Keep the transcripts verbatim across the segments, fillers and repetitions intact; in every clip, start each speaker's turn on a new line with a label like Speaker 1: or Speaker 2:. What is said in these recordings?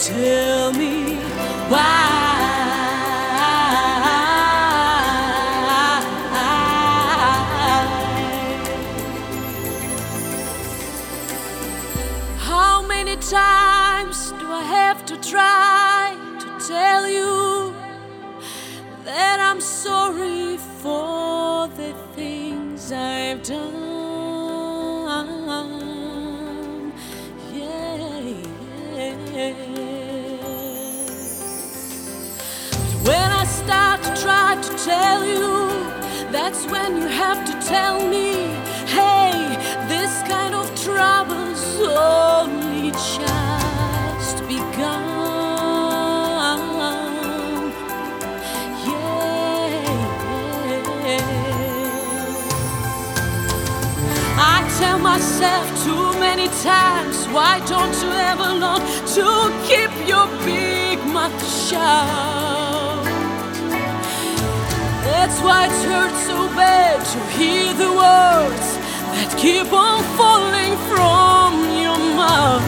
Speaker 1: Tell me why. How many times do I have to try to tell you that I'm sorry for the things I've done? When I start to try to tell you, that's when you have to tell me, hey, this kind of trouble's only just begun. Yeah. I tell myself too many times, why don't you ever learn to keep your big mouth shut? That's why it hurts so bad to hear the words that keep on falling from your mouth,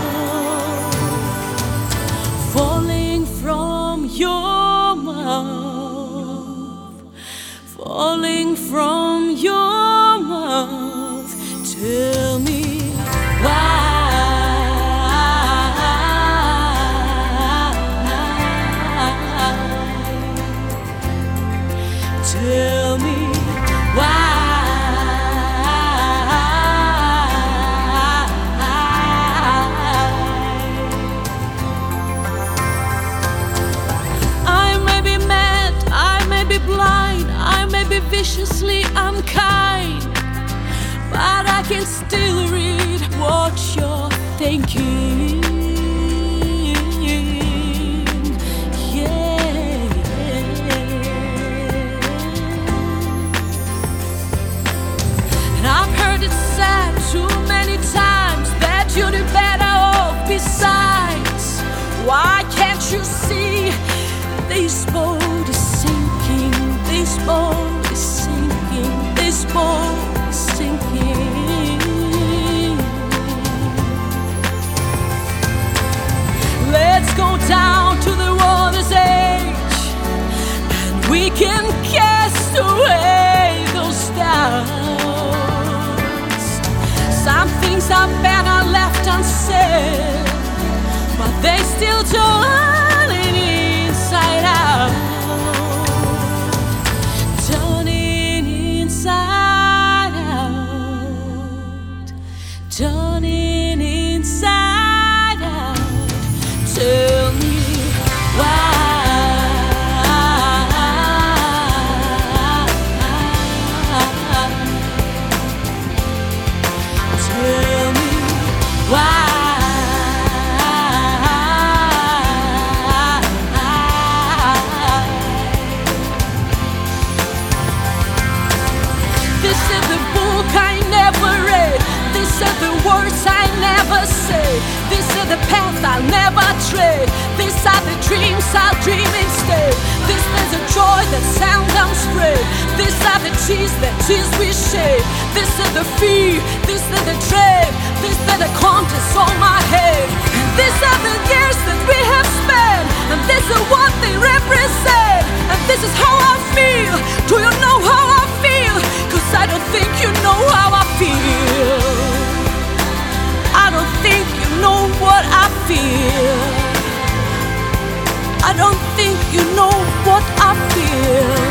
Speaker 1: falling from your mouth, falling from your mouth. Tell me why. Tell me why. I may be mad, I may be blind, I may be viciously unkind, but I can still read what you're thinking. Too many times that you'd be better off besides. Why can't you see this boat is sinking, this boat is sinking, this boat is sinking? Let's go down to the water's edge and we can cast away those doubts. Some things are better left unsaid, but they still turning inside out, turning inside out, turning inside out. Tell me why. Tell me why. This is the book I never read. These are the words I never say. This is the path I'll never tread. These are the dreams I'll dream instead. This is the joy that seldom spread. These are the tears that tears we shed. This is the fear, this is the dread. These are the contents on my head. And these are the years that we have spent. And this is what they represent. And this is how I feel. Do you know how I feel? Cause I don't think you know how I feel. I don't think you know what I feel. I don't think you know what I feel.